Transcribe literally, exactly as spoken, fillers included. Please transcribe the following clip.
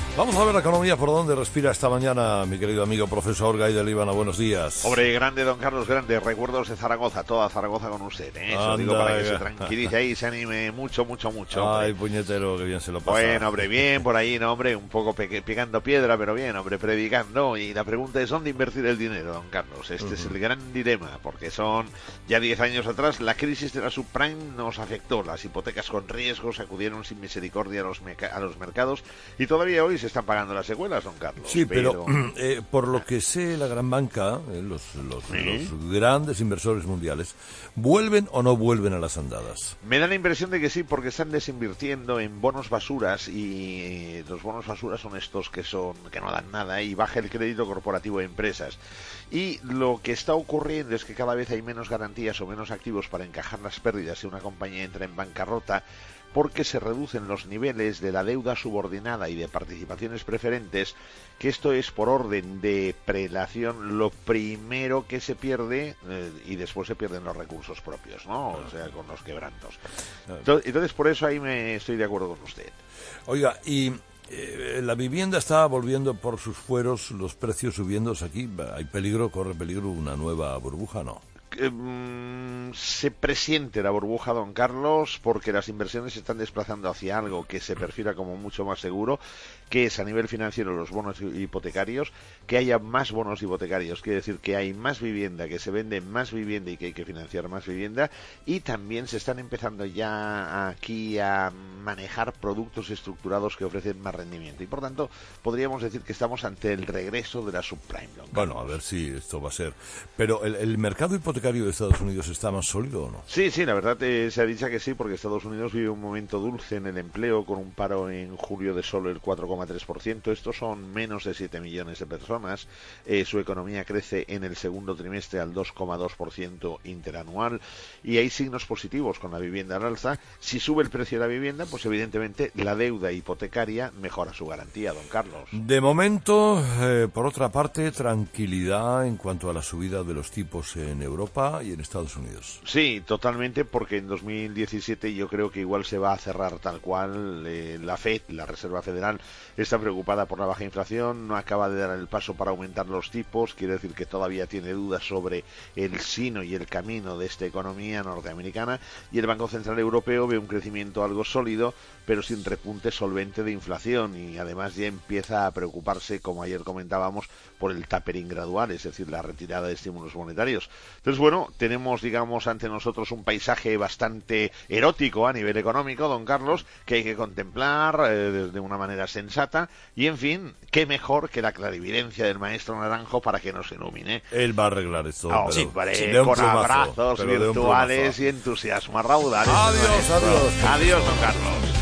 Vamos a ver la economía por dónde respira esta mañana, mi querido amigo profesor Gay de Líbano. Buenos días. Hombre, grande, don Carlos, grande. Recuerdos de Zaragoza, toda Zaragoza con usted, ¿eh? Eso Anda, digo para que ya. se tranquilice ahí y se anime mucho, mucho, mucho. Hombre. Ay, puñetero, que bien se lo pasa. Bueno, hombre, bien por ahí, no, hombre, un poco pe- picando piedra, pero bien, hombre, predicando. Y la pregunta es, ¿dónde invertir el dinero, don Carlos? Este uh-huh. es el gran dilema, porque son ya diez años atrás, la crisis de la subprime nos afectó. Las hipotecas con riesgos acudieron sin misericordia a los, meca- a los mercados y todavía hoy se están pagando las secuelas, don Carlos. Sí, pero, pero eh, por lo que sé, la gran banca, eh, los, los, ¿Sí? los grandes inversores mundiales, ¿vuelven o no vuelven a las andadas? Me da la impresión de que sí, porque están desinvirtiendo en bonos basuras y los bonos basuras son estos que son que no dan nada y baja el crédito corporativo de empresas. Y lo que está ocurriendo es que cada vez hay menos garantías o menos activos para encajar las pérdidas si una compañía entra en bancarrota, porque se reducen los niveles de la deuda subordinada y de participaciones preferentes, que esto es por orden de prelación lo primero que se pierde eh, y después se pierden los recursos propios, ¿no? O sea, con los quebrantos. Entonces, por eso ahí me estoy de acuerdo con usted. Oiga, y eh, la vivienda está volviendo por sus fueros, los precios subiendo. Aquí hay peligro, corre peligro una nueva burbuja, ¿no? Um, se presiente la burbuja, don Carlos, porque las inversiones se están desplazando hacia algo que se perfila como mucho más seguro, que es a nivel financiero los bonos hipotecarios, que haya más bonos hipotecarios, quiere decir que hay más vivienda, que se vende más vivienda y que hay que financiar más vivienda, y también se están empezando ya aquí a manejar productos estructurados que ofrecen más rendimiento, y por tanto podríamos decir que estamos ante el regreso de la subprime, don Carlos. Bueno, a ver si esto va a ser. Pero el, el mercado hipotecario de Estados Unidos está más sólido o no? Sí, sí, la verdad eh, se ha dicho que sí, porque Estados Unidos vive un momento dulce en el empleo, con un paro en julio de solo el cuatro coma tres por ciento. Estos son menos de siete millones de personas. Eh, su economía crece en el segundo trimestre al dos coma dos por ciento interanual y hay signos positivos con la vivienda al alza. Si sube el precio de la vivienda, pues evidentemente la deuda hipotecaria mejora su garantía, don Carlos. De momento, eh, por otra parte, tranquilidad en cuanto a la subida de los tipos en Europa y en Estados Unidos. Sí, totalmente, porque en dos mil diecisiete yo creo que igual se va a cerrar tal cual. Eh, la Fed, la Reserva Federal, está preocupada por la baja inflación, no acaba de dar el paso para aumentar los tipos, quiere decir que todavía tiene dudas sobre el sino y el camino de esta economía norteamericana, y el Banco Central Europeo ve un crecimiento algo sólido, pero sin repunte solvente de inflación, y además ya empieza a preocuparse, como ayer comentábamos, por el tapering gradual, es decir, la retirada de estímulos monetarios. Entonces, bueno, tenemos, digamos, ante nosotros un paisaje bastante erótico a nivel económico, don Carlos, que hay que contemplar eh, de una manera sensata, y en fin, qué mejor que la clarividencia del maestro Naranjo para que nos ilumine. Él va a arreglar esto, oh, pero, sí, vale, sí, con plumazo, abrazos virtuales y entusiasmo a raudales. Adiós, adiós. Adiós, don Carlos.